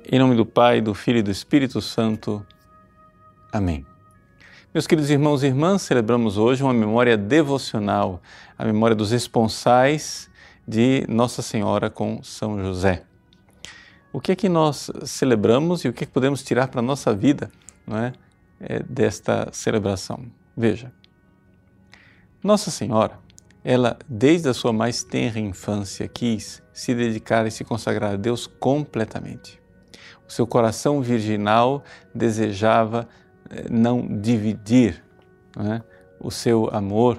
Em nome do Pai, do Filho e do Espírito Santo. Amém. Meus queridos irmãos e irmãs, celebramos hoje uma memória devocional, a memória dos esponsais de Nossa Senhora com São José. O que é que nós celebramos e o que é que podemos tirar para a nossa vida, não é, desta celebração? Veja, Nossa Senhora, ela desde a sua mais tenra infância quis se dedicar e se consagrar a Deus completamente. O seu coração virginal desejava não dividir, não é, o seu amor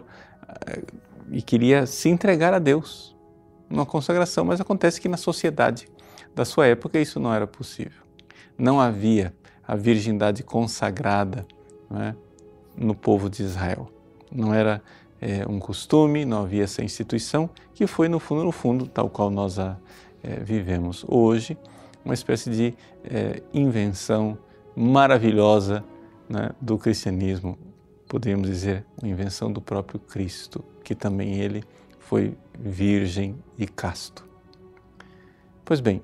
e queria se entregar a Deus numa consagração, mas acontece que na sociedade da sua época isso não era possível. Não havia a virgindade consagrada, não é, no povo de Israel. Não era um costume, não havia essa instituição que foi no fundo, tal qual nós a vivemos hoje, uma espécie de invenção maravilhosa, né, do cristianismo, poderíamos dizer, uma invenção do próprio Cristo, que também ele foi virgem e casto. Pois bem,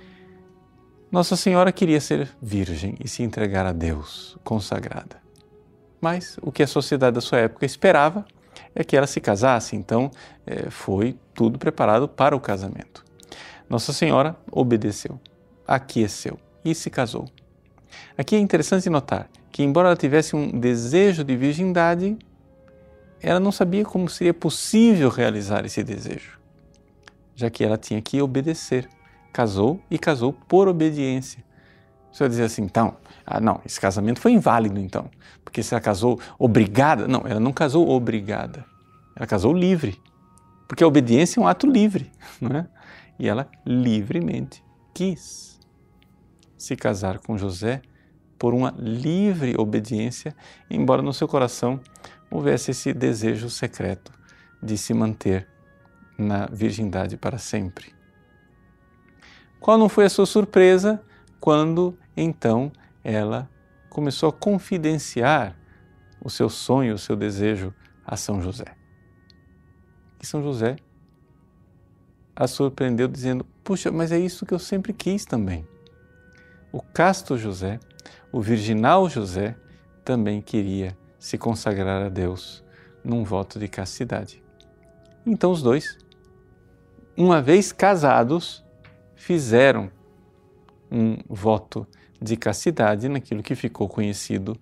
Nossa Senhora queria ser virgem e se entregar a Deus, consagrada. Mas o que a sociedade da sua época esperava é que ela se casasse, então foi tudo preparado para o casamento. Nossa Senhora obedeceu, aqueceu e se casou. Aqui é interessante notar que, embora ela tivesse um desejo de virgindade, ela não sabia como seria possível realizar esse desejo, já que ela tinha que obedecer. Casou e casou por obediência. Você vai dizer assim, então, não, esse casamento foi inválido então, porque se ela casou obrigada, não, ela não casou obrigada, ela casou livre, porque a obediência é um ato livre, não é? E ela livremente quis se casar com José por uma livre obediência, embora no seu coração houvesse esse desejo secreto de se manter na virgindade para sempre. Qual não foi a sua surpresa quando, então, ela começou a confidenciar o seu sonho, o seu desejo a São José? E São José a surpreendeu dizendo, puxa, mas é isso que eu sempre quis também. O casto José, o virginal José, também queria se consagrar a Deus num voto de castidade. Então os dois, uma vez casados, fizeram um voto de castidade naquilo que ficou conhecido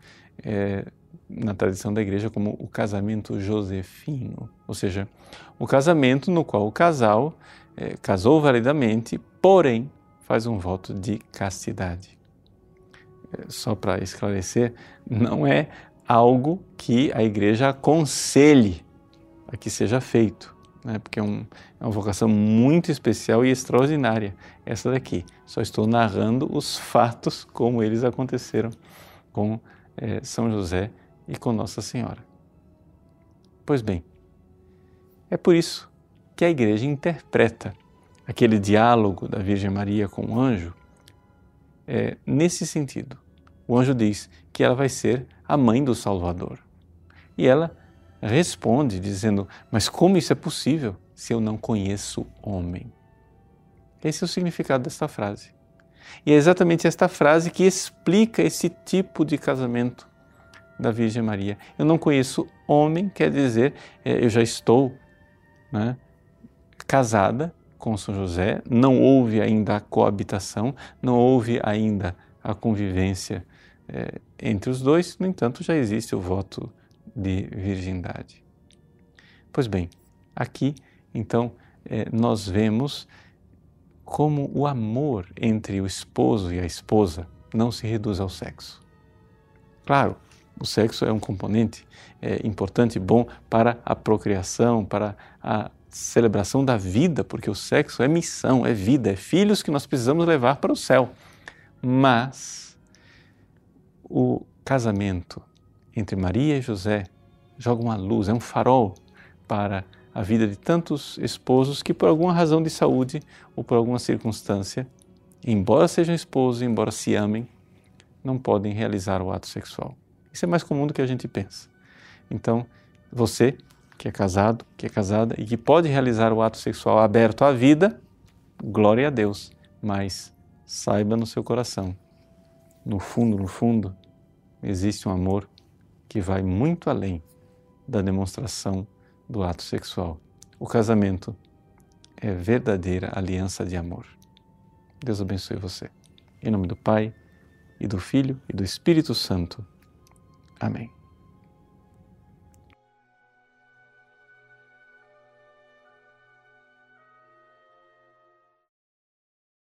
na tradição da igreja como o casamento josefino, ou seja, o casamento no qual o casal casou validamente, porém faz um voto de castidade. Só para esclarecer, não é algo que a igreja aconselhe a que seja feito, né? Porque é uma vocação muito especial e extraordinária, essa daqui. Só estou narrando os fatos como eles aconteceram com São José e com Nossa Senhora. Pois bem, é por isso que a igreja interpreta aquele diálogo da Virgem Maria com o anjo nesse sentido. O anjo diz que ela vai ser a mãe do Salvador. E ela responde dizendo, mas como isso é possível se eu não conheço homem? Esse é o significado desta frase. E é exatamente esta frase que explica esse tipo de casamento da Virgem Maria. Eu não conheço homem, quer dizer, eu já estou, né, casada com São José, não houve ainda a coabitação, não houve ainda a convivência entre os dois, no entanto já existe o voto de virgindade. Pois bem, aqui então nós vemos como o amor entre o esposo e a esposa não se reduz ao sexo. Claro, o sexo é um componente importante e bom para a procriação, para a celebração da vida, porque o sexo é missão, é vida, é filhos que nós precisamos levar para o céu. Mas o casamento entre Maria e José joga uma luz, é um farol para a vida de tantos esposos que por alguma razão de saúde ou por alguma circunstância, embora sejam esposos, embora se amem, não podem realizar o ato sexual. Isso é mais comum do que a gente pensa. Então, você que é casado, que é casada e que pode realizar o ato sexual aberto à vida, glória a Deus, mas saiba no seu coração, no fundo, existe um amor que vai muito além da demonstração do ato sexual. O casamento é verdadeira aliança de amor. Deus abençoe você. Em nome do Pai, e do Filho, e do Espírito Santo. Amém.